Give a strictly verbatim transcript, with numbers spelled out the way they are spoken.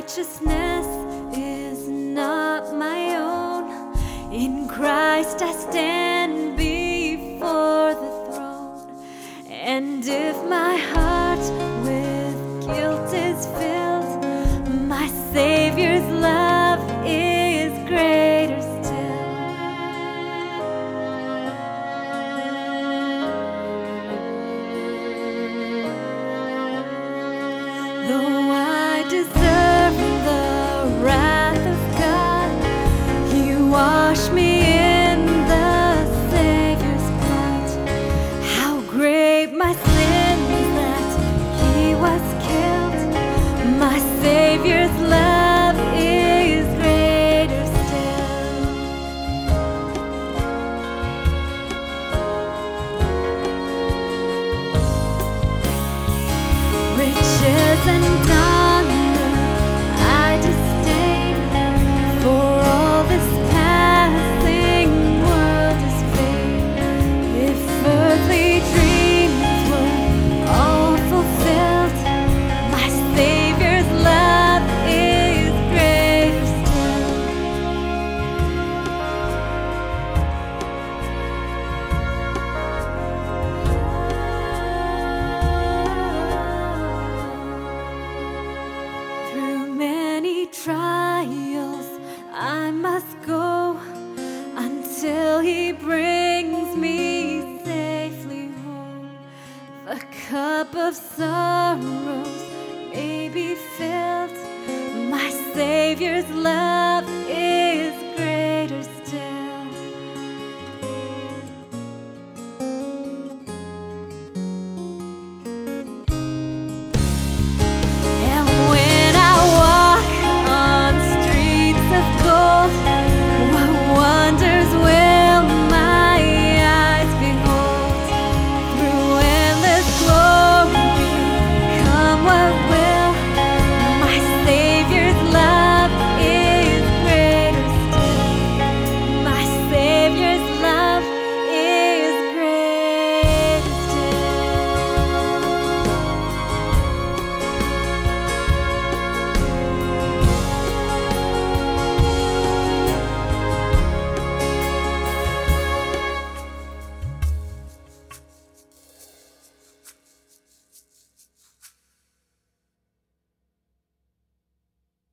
righteousness is not my own. In Christ I stand before the throne. And if my heart with guilt is filled, my Savior's love is greater still. Though I deserve the wrath of God, He washed me in the Savior's blood. How great my sins that He was killed. My Savior's love is greater still. Riches and honor I disdain, for all this passing world is vain. If earthly dreams were all fulfilled, my Savior's love is greater still. Through many trials I must go until He brings me safely home. The cup of sorrows may be filled, my Savior's love